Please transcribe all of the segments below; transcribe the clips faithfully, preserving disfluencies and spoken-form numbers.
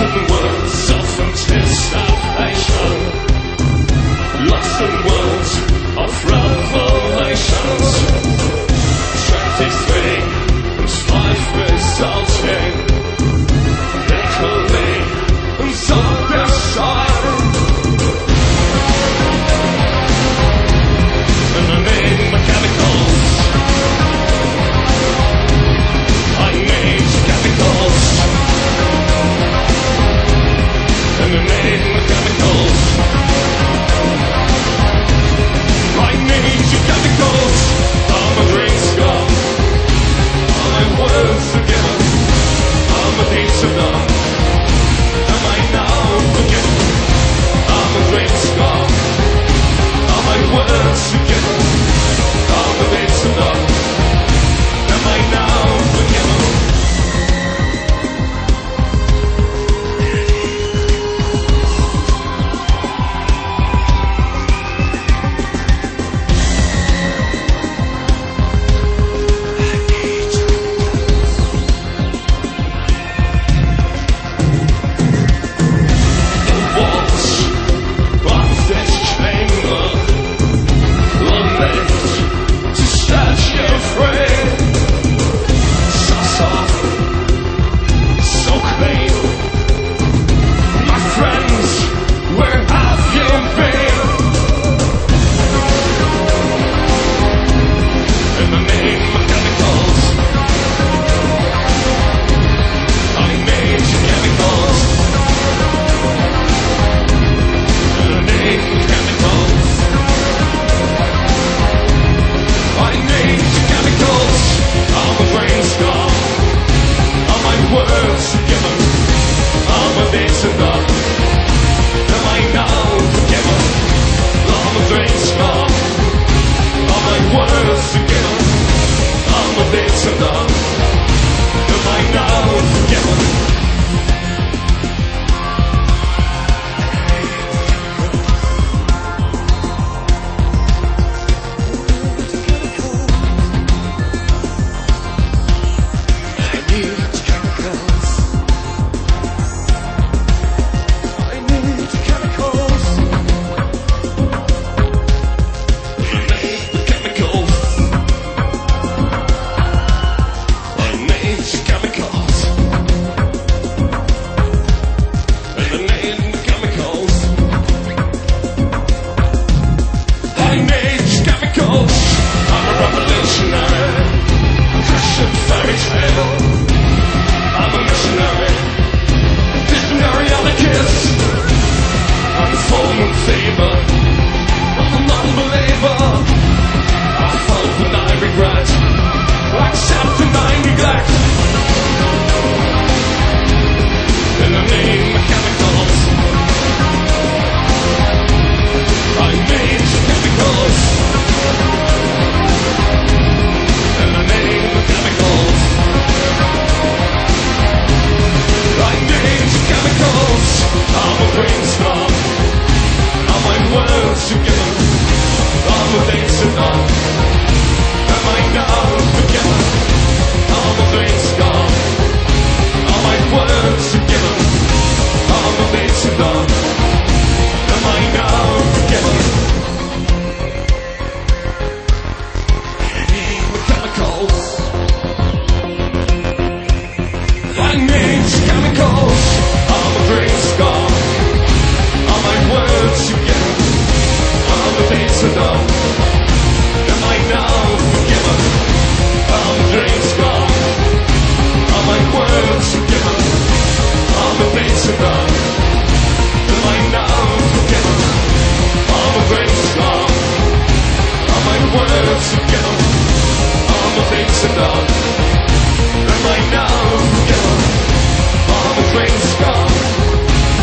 in words of anticipation, lost in words of revelations. Strength is vain, and life resulting, echoing and self-design. And I made mechanicals, I made chemicals, and I made mechanicals, I made chemicals. I'm a dream scum, all my words together, I'm a pizza dumb. Am I now forgiven? I'm a dream scum, all my words together, I'm a pizza dumb. Am I now forgiven?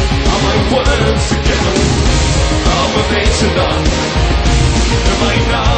Together, I'm a face and done. Am I now?